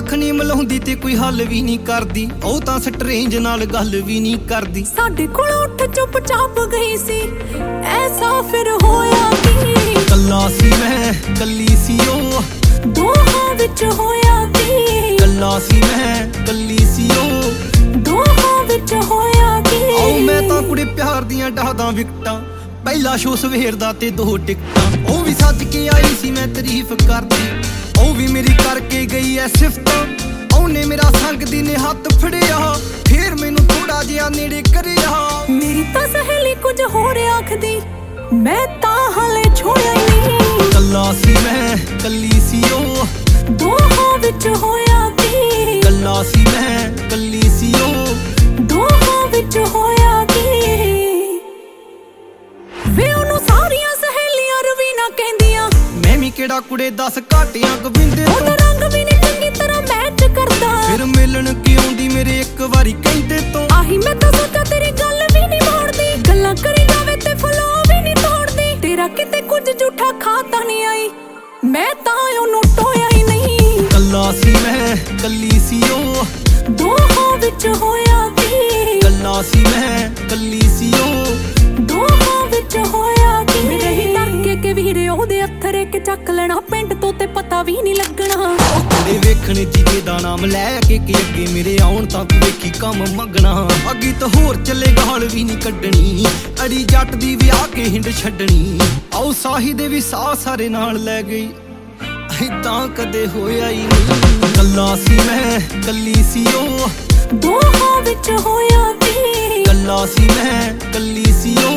ਕੱਖ ਨਹੀਂ ਮਿਲਾਉਂਦੀ ਤੇ ਕੋਈ ਹੱਲ ਵੀ ਨਹੀਂ ਕਰਦੀ, ਉਹ ਤਾਂ ਸਟਰੇਂਜ ਨਾਲ ਗੱਲ ਵੀ ਨਹੀਂ ਕਰਦੀ। ਸਾਡੇ ਕੋਲ ਉੱਠ ਚੁੱਪ ਚਾਪ ਗਈ ਸੀ, ਐਸਾ ਫਿਰ ਹੋਇਆ ਕੀ? ਕੱਲਾ ਸੀ ਮੈਂ ਕੱਲੀ ਸੀ ਉਹ, ਦੋਹਾਂ ਵਿੱਚ ਹੋਇਆ ਕੀ? ਕੱਲਾ ਸੀ ਮੈਂ ਕੱਲੀ ਸੀ ਉਹ, ਦੋਹਾਂ ਵਿੱਚ ਹੋਇਆ ਕੀ? ਆਓ ਮੈਂ ਤਾਂ ਕੁੜੇ ਪਿਆਰ ਦੀਆਂ ਡਾਹਦਾਂ ਵਿਕਟਾਂ, ਪਹਿਲਾ ਸ਼ੋ ਸਵੇਰ ਦਾ ਤੇ 2 ਟਿਕਟਾਂ। ਉਹ ਵੀ ਸੱਜ ਕੇ ਆਈ ਸੀ ਮੈਂ ਤਾਰੀਫ ਕਰਦੀ, ਉਹ ਵੀ ਮੇਰੀ ਕਰਕੇ ਗਈ ਐ ਸਿਫਤਾਂ। ਉਹਨੇ ਮੇਰਾ ਸੰਗ ਦੀ ਨੇ ਹੱਥ ਫੜਿਆ, ਫੇਰ ਮੈਨੂੰ ਥੋੜਾ ਜਿਹਾ ਨੇੜੇ ਕਰਿਆ। ਮੇਰੀ ਤਾਂ ਸਹੇਲੀ ਕੁਝ ਹੋਰ ਆਖਦੀ, ਮੈਂ ਤਾਂ ਹਾਲੇ ਛੋੜਿਆ ਹੀ ਨਹੀਂ। ਕੱਲਾ ਸੀ ਮੈਂ ਕੱਲੀ ਸੀ ਉਹ, ਦੋਹਾਂ ਵਿੱਚ ਹੋਇਆ ਕੀ? ਕੱਲਾ ਸੀ ਮੈਂ ਕੱਲੀ ਸੀ ਉਹ, ਦੋਹਾਂ ਵਿੱਚ ਹੋਇਆ ਕੀ? ਵੇ ਉਹਨੂੰ ਸਾਰੀਆਂ ਸਹੇਲੀਆਂ ਰਵੀਨਾ ਕਹਿੰਦੀਆਂ, ਮੈਂ ਵੀ ਕਿਹੜਾ ਕੁੜੇ 10 ਘਾਟਿਆਂ ਗੋਬਿੰਦੇ ਉਹਦਾ ਰੰਗ ਵੀ ਨਹੀਂ ਚੰਗੀ ਤਰ੍ਹਾਂ ਮੈਚ ਕਰਦਾ। ਫਿਰ ਮਿਲਣ ਕੀ ਆਉਂਦੀ ਮੇਰੇ ਇੱਕ ਵਾਰੀ ਕਹਿੰਦੇ ਤੋਂ, ਆਹੀ ਮੈਂ ਤਾਂ ਸੋਚਾਂ ਤੇਰੀ ਗੱਲ ਵੀ ਨਹੀਂ ਮੋੜਦੀ, ਗੱਲਾਂ ਕਰੀ ਜਾਵੇ ਤੇ ਫਲੋ ਵੀ ਨਹੀਂ ਤੋੜਦੀ। ਤੇਰਾ ਕਿਤੇ ਕੁਝ ਝੂਠਾ ਖਾ ਤਾਂ ਨਹੀਂ ਆਈ, ਮੈਂ ਤਾਂ ਉਹਨੂੰ ਟੋਇਆ ਹੀ ਨਹੀਂ। ਕੱਲਾ ਸੀ ਮੈਂ ਕੱਲੀ ਸੀ ਉਹ, ਦੋਹਾਂ ਵਿੱਚ ਹੋਇਆ ਕੀ? ਕੱਲਾ ਸੀ ਮੈਂ ਕੱਲੀ ਸੀ ਉਹ, ਦੋਹਾਂ ਵਿੱਚ ਹੋਇਆ ਕੀ? ਮੇਰੇ ਹੀ ਡਰ ਕੇ ਵੀਰੇ ਉਹਦੇ ਅੱਥਰ ਇੱਕ ਚੱਕ ਲੈਣਾ ਪਿੰਡ ਤੋਂ ਤੇ ਪਤਾ ਵੀ ਨਹੀਂ ਲੱਗਣਾ। ਕੁੜੇ ਵੇਖਣ ਜੀਜੇ ਦਾ ਨਾਮ ਲੈ ਕੇ ਅੱਗੇ ਮੇਰੇ ਆਉਣ ਤਾਂ ਤੂੰ ਵੇਖੀ ਕੰਮ ਮੰਗਣਾ। ਅੱਗੇ ਤਾਂ ਹੋਰ ਚੱਲੇ ਗਾਲ ਵੀ ਨਹੀਂ ਕੱਢਣੀ, ਅੜੀ ਜੱਟ ਦੀ ਵਿਆਹ ਕੇ ਹਿੰਡ ਛੱਡਣੀ। ਆਓ ਸਾਹੀ ਦੇ ਵੀ ਸਾਹ ਸਾਰੇ ਨਾਲ ਲੈ ਗਈ, ਏਦਾਂ ਕਦੇ ਹੋਇਆ ਹੀ ਨਹੀਂ। ਕੱਲਾ ਸੀ ਮੈਂ ਕੱਲੀ ਸੀ ਉਹ, ਦੋਹਾਂ ਵਿੱਚ ਹੋਇਆ ਕੀ? ਕੱਲਾ ਸੀ ਮੈਂ ਕੱਲੀ ਸੀ ਉਹ,